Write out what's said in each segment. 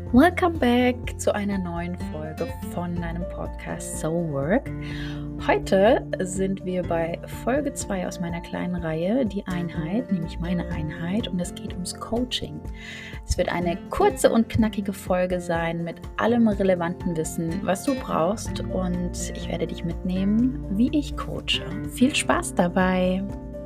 Welcome back zu einer neuen Folge von deinem Podcast Soul Work. Heute sind wir bei Folge 2 aus meiner kleinen Reihe, die Einheit, nämlich meine Einheit, und es geht ums Coaching. Es wird eine kurze und knackige Folge sein mit allem relevanten Wissen, was du brauchst, und ich werde dich mitnehmen, wie ich coache. Viel Spaß dabei!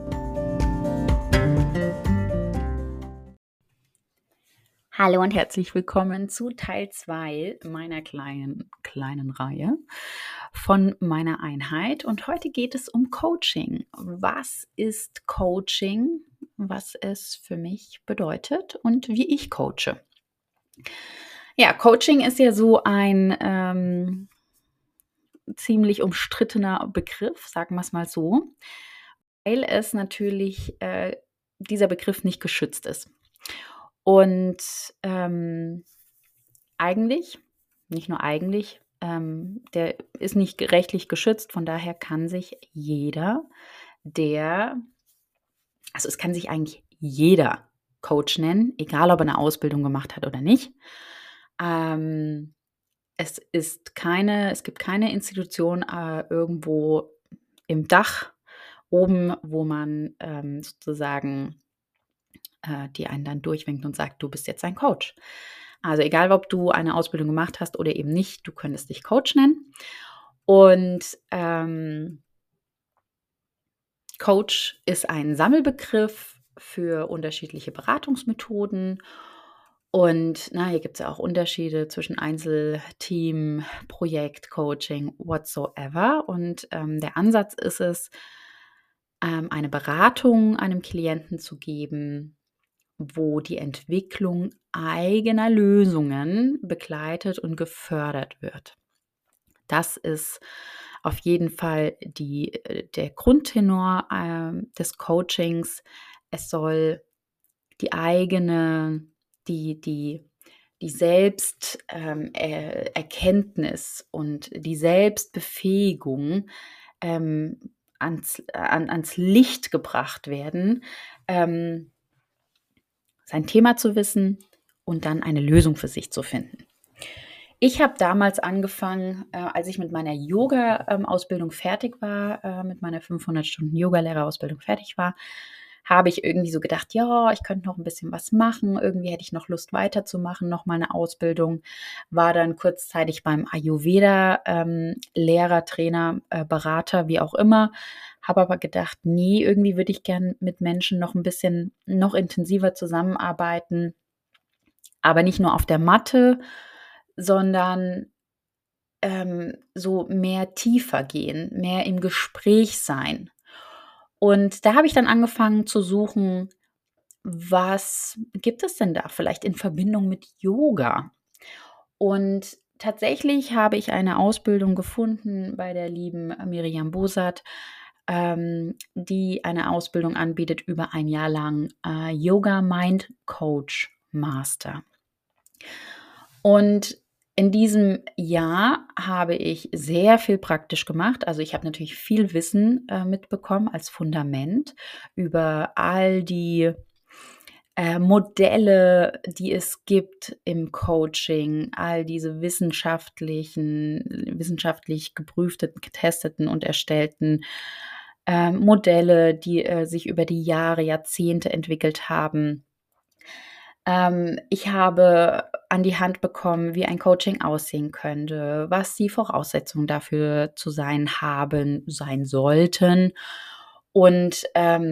Hallo und herzlich willkommen zu Teil 2 meiner kleinen Reihe von meiner Einheit. Und heute geht es um Coaching. Was ist Coaching? Was es für mich bedeutet und wie ich coache. Ja, Coaching ist ja so ein ziemlich umstrittener Begriff, sagen wir es mal so, weil es natürlich dieser Begriff nicht geschützt ist. Und eigentlich, nicht nur eigentlich, der ist nicht rechtlich geschützt, von daher kann sich jeder, es kann sich eigentlich jeder Coach nennen, egal ob er eine Ausbildung gemacht hat oder nicht. Es gibt keine Institution irgendwo im Dach oben, wo man sozusagen die einen dann durchwinkt und sagt, du bist jetzt ein Coach. Also egal, ob du eine Ausbildung gemacht hast oder eben nicht, du könntest dich Coach nennen. Und Coach ist ein Sammelbegriff für unterschiedliche Beratungsmethoden. Und hier gibt es ja auch Unterschiede zwischen Einzel-, Team-, Projekt-, Coaching, whatsoever. Und der Ansatz ist es, eine Beratung einem Klienten zu geben, wo die Entwicklung eigener Lösungen begleitet und gefördert wird. Das ist auf jeden Fall der Grundtenor des Coachings. Es soll die Selbsterkenntnis und die Selbstbefähigung ans Licht gebracht werden, sein Thema zu wissen und dann eine Lösung für sich zu finden. Ich habe damals angefangen, als ich mit meiner Yoga-Ausbildung fertig war, mit meiner 500-Stunden-Yoga-Lehrerausbildung fertig war, habe ich irgendwie so gedacht, ja, ich könnte noch ein bisschen was machen. Irgendwie hätte ich noch Lust weiterzumachen, noch mal eine Ausbildung. War dann kurzzeitig beim Ayurveda, Lehrer, Trainer, Berater, wie auch immer. Habe aber gedacht, nee, irgendwie würde ich gern mit Menschen noch intensiver zusammenarbeiten. Aber nicht nur auf der Matte, sondern so mehr tiefer gehen, mehr im Gespräch sein. Und da habe ich dann angefangen zu suchen, was gibt es denn da vielleicht in Verbindung mit Yoga? Und tatsächlich habe ich eine Ausbildung gefunden bei der lieben Miriam Bosat, die eine Ausbildung anbietet über ein Jahr lang, Yoga Mind Coach Master. Und in diesem Jahr habe ich sehr viel praktisch gemacht. Also ich habe natürlich viel Wissen mitbekommen als Fundament über all die Modelle, die es gibt im Coaching, all diese wissenschaftlich geprüften, getesteten und erstellten Modelle, die sich über die Jahre, Jahrzehnte entwickelt haben. Ich habe an die Hand bekommen, wie ein Coaching aussehen könnte, was die Voraussetzungen dafür sein sollten. Und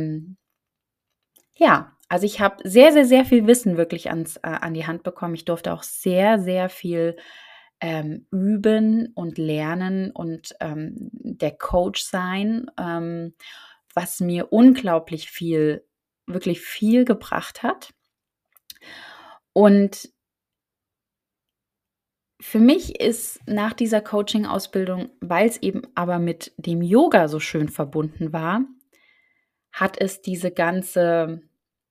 also ich habe sehr, sehr, sehr viel Wissen wirklich an die Hand bekommen. Ich durfte auch sehr, sehr viel üben und lernen und der Coach sein, was mir unglaublich viel, wirklich viel gebracht hat. Und für mich ist nach dieser Coaching-Ausbildung, weil es eben aber mit dem Yoga so schön verbunden war, hat es diese ganze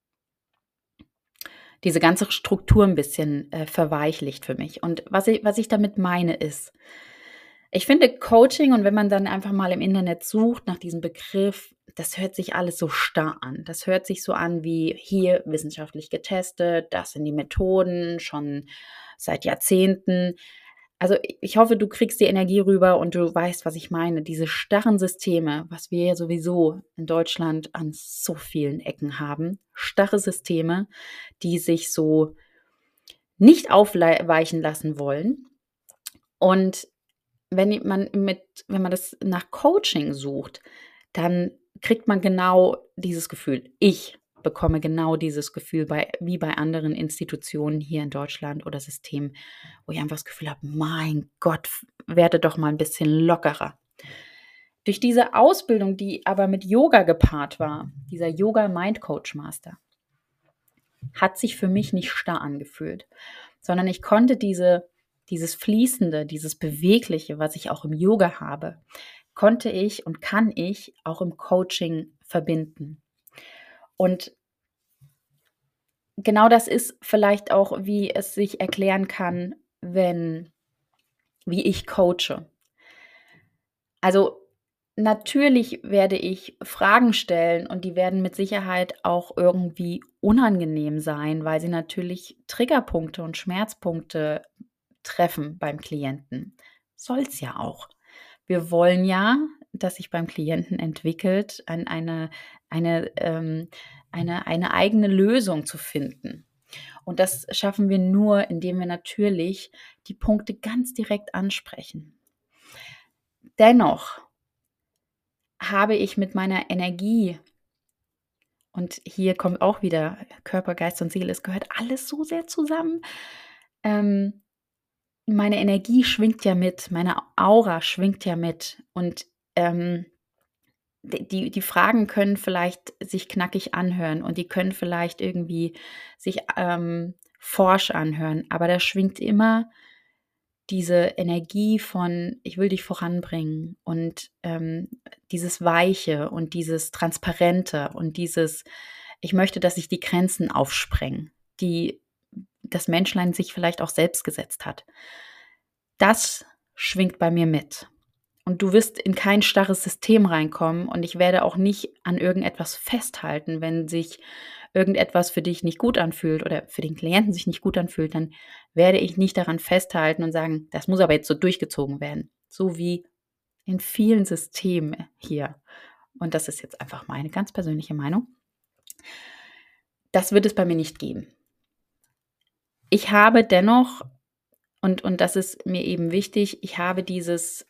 Struktur ein bisschen verweichlicht für mich. Und was ich damit meine ist, ich finde Coaching, und wenn man dann einfach mal im Internet sucht nach diesem Begriff, das hört sich alles so starr an. Das hört sich so an wie hier wissenschaftlich getestet, das sind die Methoden schon seit Jahrzehnten. Also ich hoffe, du kriegst die Energie rüber und du weißt, was ich meine. Diese starren Systeme, was wir ja sowieso in Deutschland an so vielen Ecken haben. Starre Systeme, die sich so nicht aufweichen lassen wollen. Und wenn man das nach Coaching sucht, dann kriegt man genau dieses Gefühl. Ich bekomme genau dieses Gefühl wie bei anderen Institutionen hier in Deutschland oder Systemen, wo ich einfach das Gefühl habe, mein Gott, werde doch mal ein bisschen lockerer. Durch diese Ausbildung, die aber mit Yoga gepaart war, dieser Yoga Mind Coach Master, hat sich für mich nicht starr angefühlt, sondern ich konnte dieses Fließende, dieses Bewegliche, was ich auch im Yoga habe, konnte ich und kann ich auch im Coaching verbinden. Und genau das ist vielleicht auch, wie es sich erklären kann, wie ich coache. Also natürlich werde ich Fragen stellen und die werden mit Sicherheit auch irgendwie unangenehm sein, weil sie natürlich Triggerpunkte und Schmerzpunkte treffen beim Klienten. Soll's ja auch. Wir wollen ja, dass sich beim Klienten entwickelt, eine, ähm, eine eigene Lösung zu finden. Und das schaffen wir nur, indem wir natürlich die Punkte ganz direkt ansprechen. Dennoch habe ich mit meiner Energie, und hier kommt auch wieder Körper, Geist und Seele, es gehört alles so sehr zusammen. Meine Energie schwingt ja mit, meine Aura schwingt ja mit und die Fragen können vielleicht sich knackig anhören und die können vielleicht irgendwie sich forsch anhören, aber da schwingt immer diese Energie von, ich will dich voranbringen und dieses Weiche und dieses Transparente und dieses, ich möchte, dass sich die Grenzen aufsprengen, die das Menschlein sich vielleicht auch selbst gesetzt hat. Das schwingt bei mir mit. Und du wirst in kein starres System reinkommen und ich werde auch nicht an irgendetwas festhalten, wenn sich irgendetwas für dich nicht gut anfühlt oder für den Klienten sich nicht gut anfühlt, dann werde ich nicht daran festhalten und sagen, das muss aber jetzt so durchgezogen werden. So wie in vielen Systemen hier. Und das ist jetzt einfach meine ganz persönliche Meinung. Das wird es bei mir nicht geben. Ich habe dennoch, und das ist mir eben wichtig, ich habe dieses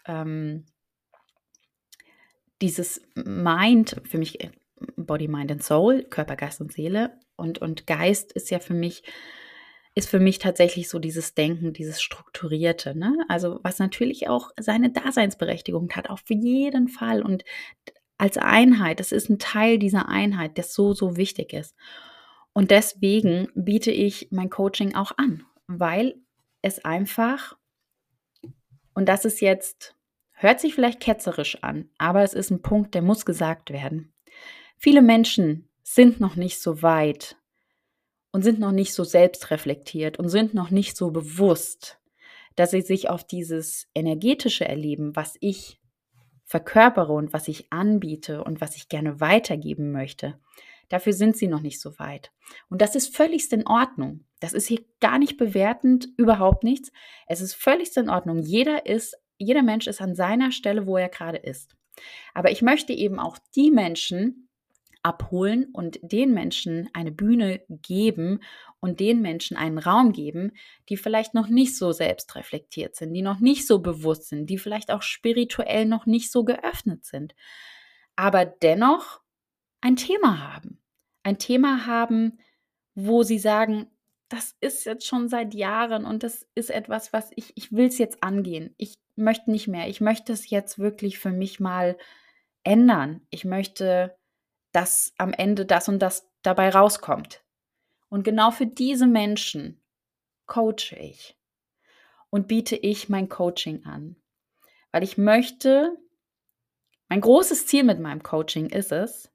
Mind, für mich Body, Mind and Soul, Körper, Geist und Seele. Und Geist ist ja für mich tatsächlich so dieses Denken, dieses Strukturierte, ne? Also was natürlich auch seine Daseinsberechtigung hat, auf jeden Fall. Und als Einheit, das ist ein Teil dieser Einheit, der so, so wichtig ist. Und deswegen biete ich mein Coaching auch an, weil es einfach, und das ist jetzt, hört sich vielleicht ketzerisch an, aber es ist ein Punkt, der muss gesagt werden. Viele Menschen sind noch nicht so weit und sind noch nicht so selbstreflektiert und sind noch nicht so bewusst, dass sie sich auf dieses energetische Erleben, was ich verkörpere und was ich anbiete und was ich gerne weitergeben möchte, dafür sind sie noch nicht so weit. Und das ist völligst in Ordnung. Das ist hier gar nicht bewertend, überhaupt nichts. Es ist völligst in Ordnung. Jeder Mensch ist an seiner Stelle, wo er gerade ist. Aber ich möchte eben auch die Menschen abholen und den Menschen eine Bühne geben und den Menschen einen Raum geben, die vielleicht noch nicht so selbstreflektiert sind, die noch nicht so bewusst sind, die vielleicht auch spirituell noch nicht so geöffnet sind, aber dennoch ein Thema haben. Ein Thema haben, wo sie sagen, das ist jetzt schon seit Jahren und das ist etwas, was ich will es jetzt angehen. Ich möchte nicht mehr. Ich möchte es jetzt wirklich für mich mal ändern. Ich möchte, dass am Ende das und das dabei rauskommt. Und genau für diese Menschen coache ich und biete ich mein Coaching an. Weil ich möchte, mein großes Ziel mit meinem Coaching ist es,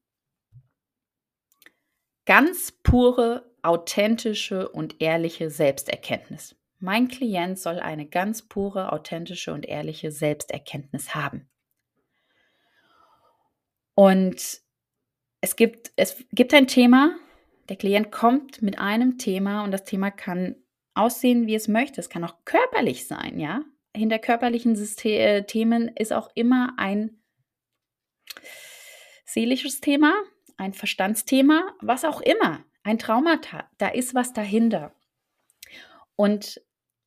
ganz pure, authentische und ehrliche Selbsterkenntnis. Mein Klient soll eine ganz pure, authentische und ehrliche Selbsterkenntnis haben. Und Es gibt ein Thema, der Klient kommt mit einem Thema und das Thema kann aussehen, wie es möchte. Es kann auch körperlich sein, ja? Hinter körperlichen Themen ist auch immer ein seelisches Thema, ein Verstandsthema, was auch immer, ein Traumata. Da ist was dahinter. Und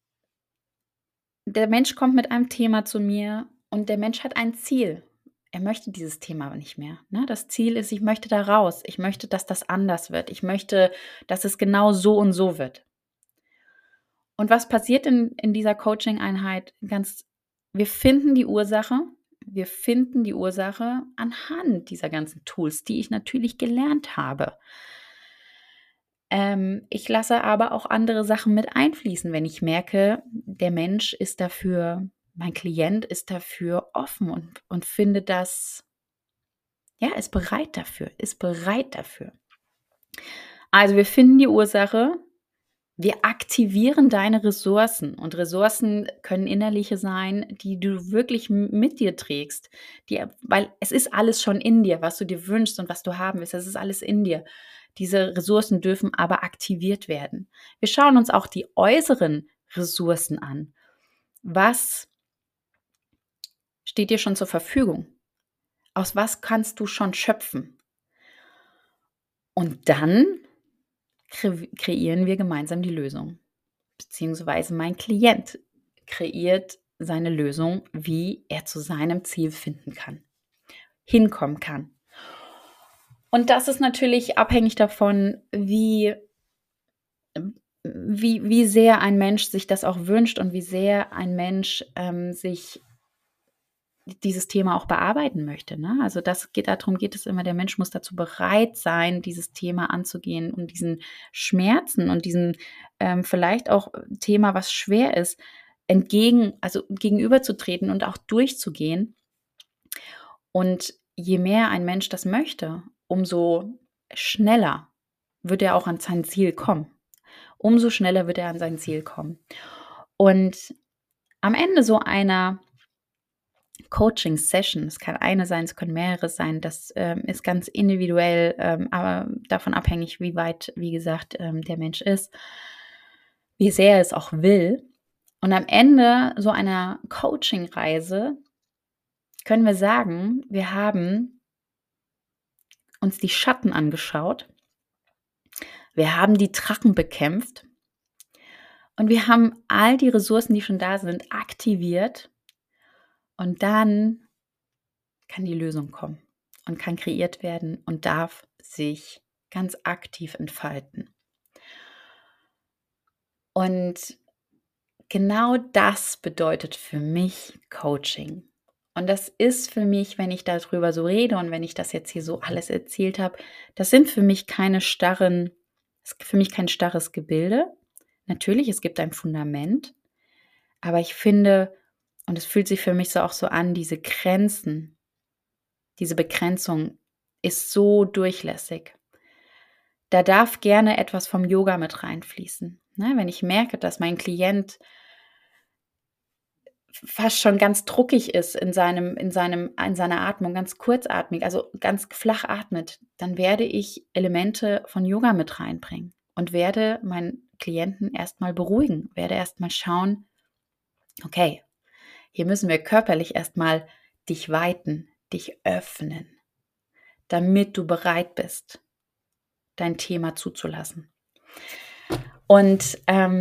der Mensch kommt mit einem Thema zu mir und der Mensch hat ein Ziel. Er möchte dieses Thema aber nicht mehr, ne? Das Ziel ist, ich möchte da raus. Ich möchte, dass das anders wird. Ich möchte, dass es genau so und so wird. Und was passiert in dieser Coaching-Einheit? Wir finden die Ursache. Wir finden die Ursache anhand dieser ganzen Tools, die ich natürlich gelernt habe. Ich lasse aber auch andere Sachen mit einfließen, wenn ich merke, der Mensch ist dafür, mein Klient ist dafür offen und findet das, ja, ist bereit dafür, ist bereit dafür. Also wir finden die Ursache, wir aktivieren deine Ressourcen und Ressourcen können innerliche sein, die du wirklich mit dir trägst, weil es ist alles schon in dir, was du dir wünschst und was du haben willst, das ist alles in dir. Diese Ressourcen dürfen aber aktiviert werden. Wir schauen uns auch die äußeren Ressourcen an. Was steht dir schon zur Verfügung? Aus was kannst du schon schöpfen? Und dann kreieren wir gemeinsam die Lösung. Beziehungsweise mein Klient kreiert seine Lösung, wie er zu seinem Ziel finden kann, hinkommen kann. Und das ist natürlich abhängig davon, wie sehr ein Mensch sich das auch wünscht und wie sehr ein Mensch sich dieses Thema auch bearbeiten möchte. Ne? Also darum geht es immer, der Mensch muss dazu bereit sein, dieses Thema anzugehen und diesen Schmerzen und diesem vielleicht auch Thema, was schwer ist, gegenüberzutreten und auch durchzugehen. Und je mehr ein Mensch das möchte, umso schneller wird er auch an sein Ziel kommen. Umso schneller wird er an sein Ziel kommen. Und am Ende so einer Coaching-Session, es kann eine sein, es können mehrere sein, das ist ganz individuell, aber davon abhängig, wie weit, wie gesagt, der Mensch ist, wie sehr er es auch will. Und am Ende so einer Coaching-Reise können wir sagen, wir haben uns die Schatten angeschaut, wir haben die Drachen bekämpft und wir haben all die Ressourcen, die schon da sind, aktiviert. Und dann kann die Lösung kommen und kann kreiert werden und darf sich ganz aktiv entfalten. Und genau das bedeutet für mich Coaching. Und das ist für mich, wenn ich darüber so rede und wenn ich das jetzt hier so alles erzählt habe, das sind für mich kein starres Gebilde. Natürlich, es gibt ein Fundament, aber ich finde, und es fühlt sich für mich so auch so an, diese Begrenzung ist so durchlässig. Da darf gerne etwas vom Yoga mit reinfließen. Ne? Wenn ich merke, dass mein Klient fast schon ganz druckig ist in seiner Atmung, ganz kurzatmig, also ganz flach atmet, dann werde ich Elemente von Yoga mit reinbringen und werde meinen Klienten erstmal beruhigen, werde erstmal schauen, okay, hier müssen wir körperlich erstmal dich weiten, dich öffnen, damit du bereit bist, dein Thema zuzulassen. Und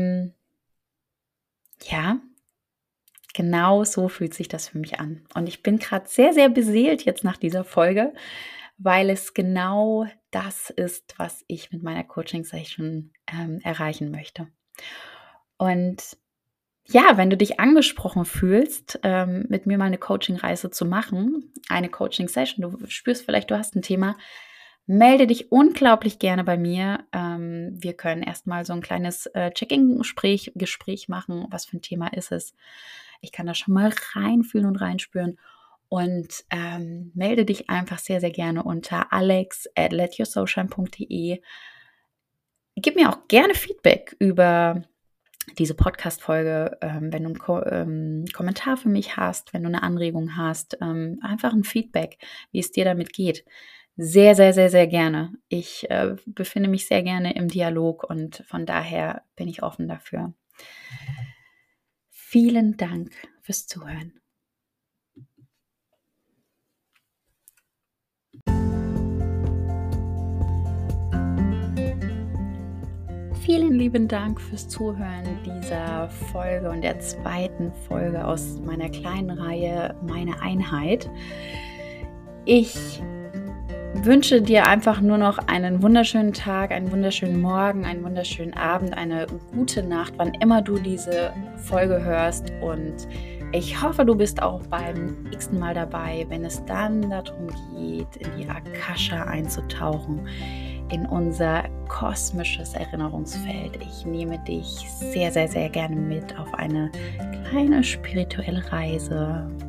ja, genau so fühlt sich das für mich an. Und ich bin gerade sehr, sehr beseelt jetzt nach dieser Folge, weil es genau das ist, was ich mit meiner Coaching-Session erreichen möchte. Und ja, wenn du dich angesprochen fühlst, mit mir mal eine Coaching-Reise zu machen, eine Coaching-Session, du spürst vielleicht, du hast ein Thema, melde dich unglaublich gerne bei mir. Wir können erstmal so ein kleines Check-in-Gespräch machen. Was für ein Thema ist es? Ich kann da schon mal reinfühlen und reinspüren. Und melde dich einfach sehr, sehr gerne unter alex@letyoursoulshine.de. Gib mir auch gerne Feedback über diese Podcast-Folge, wenn du einen Kommentar für mich hast, wenn du eine Anregung hast, einfach ein Feedback, wie es dir damit geht. sehr, sehr, sehr, sehr gerne. Ich befinde mich sehr gerne im Dialog und von daher bin ich offen dafür. Vielen Dank fürs Zuhören. Vielen lieben Dank fürs Zuhören dieser Folge und der zweiten Folge aus meiner kleinen Reihe Meine Einheit. Ich wünsche dir einfach nur noch einen wunderschönen Tag, einen wunderschönen Morgen, einen wunderschönen Abend, eine gute Nacht, wann immer du diese Folge hörst. Und ich hoffe, du bist auch beim nächsten Mal dabei, wenn es dann darum geht, in die Akasha einzutauchen, in unser kosmisches Erinnerungsfeld. Ich nehme dich sehr, sehr, sehr gerne mit auf eine kleine spirituelle Reise